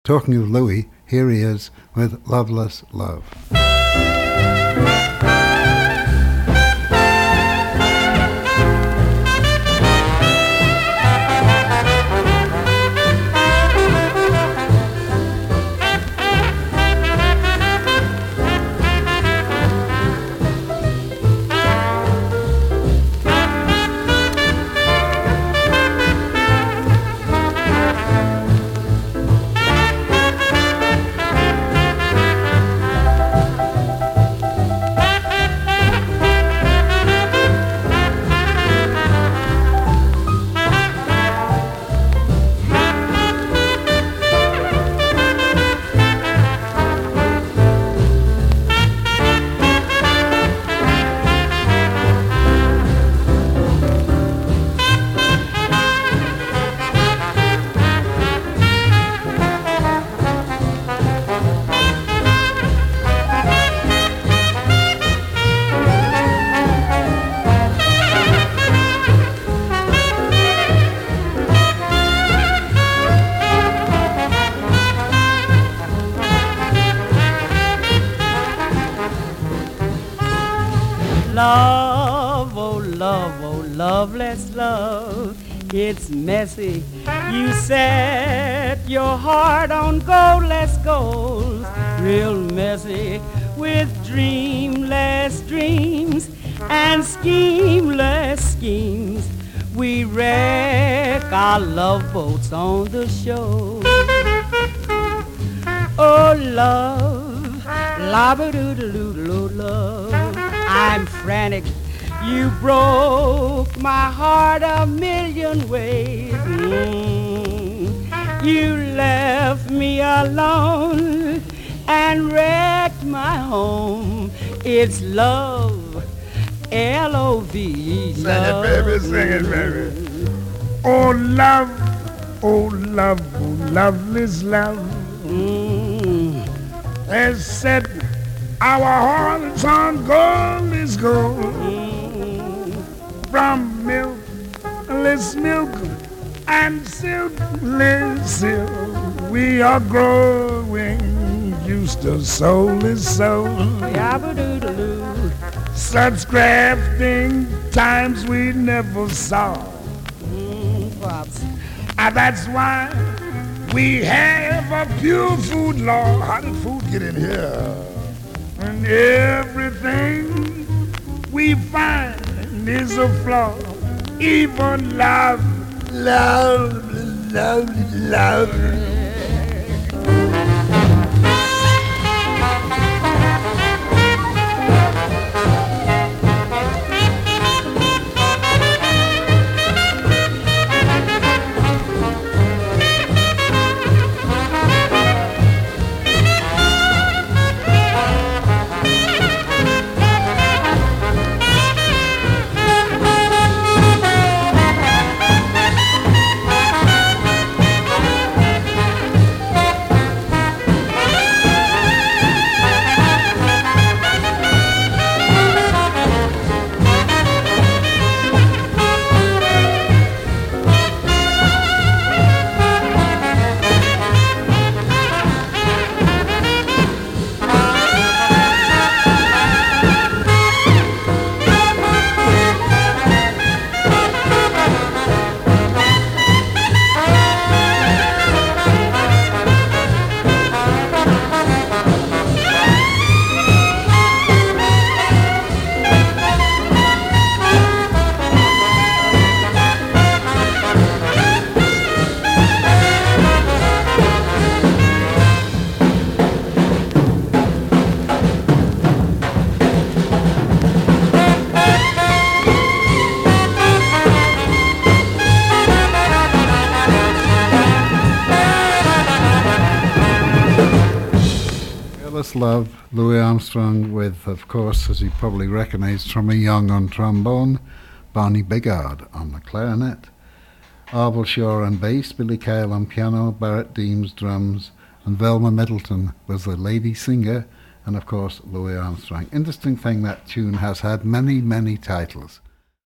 Talking of Louis, here he is with Loveless Love. Love, oh, loveless love, it's messy. You set your heart on goldless goals, real messy, with dreamless dreams and schemeless schemes. We wreck our love boats on the shore. Oh, love, la-ba-doo-doo-doo-doo, love. I'm frantic. You broke my heart a million ways. You left me alone and wrecked my home. It's love, L-O-V-E, love. Sing it, baby, sing it, baby. Oh, love, oh, love, oh, loveless love. Has set our hearts on goldless gold. From milkless milk and silkless silk, we are growing used to soulless soul. Such crafting times we never saw. And that's why we have a pure food law. How did food get in here? And everything we find is a flaw. Even love, love, love, love. Love, Louis Armstrong, with, of course, as you probably recognise, Trummy Young on trombone, Barney Bigard on the clarinet, Arvel Shaw on bass, Billy Cale on piano, Barrett Deems drums, and Velma Middleton was the lady singer, and of course Louis Armstrong. Interesting thing, that tune has had many, many titles.